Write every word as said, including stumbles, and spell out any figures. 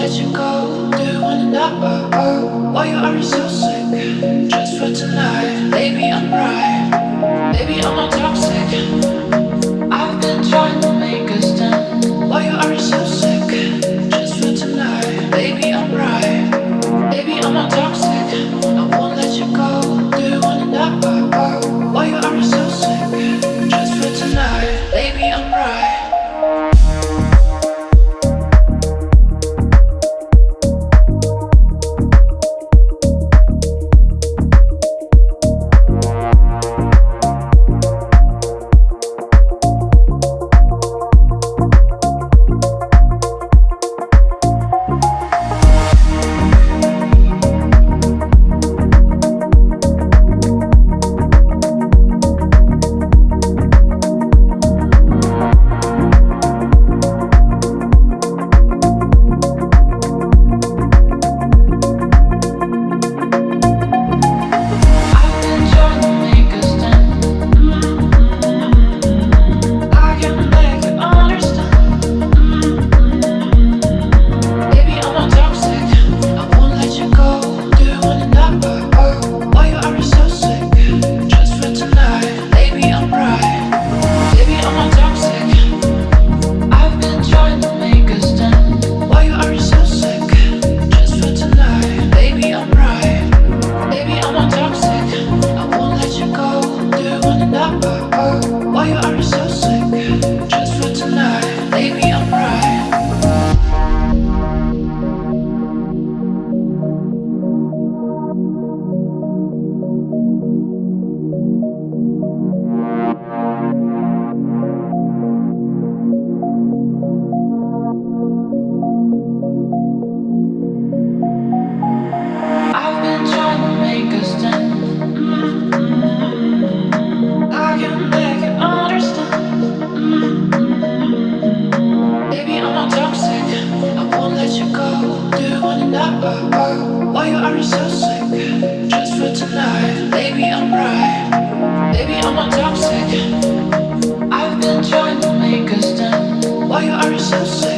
let you go. Do you wanna know why you are so sick? Just for tonight, baby, I'm right. Baby, I'm not toxic. I've been trying to make a stand. Why you are so sick? Just for tonight, baby, I'm right. Baby, I'm not toxic. I won't let you go. Do you wanna know why you are so sick? Just for tonight, baby, I'm right. Why you are so sick? Just for tonight, baby, I'm right. Baby, I'm not toxic. I've been trying to make a stand. Why you are so sick?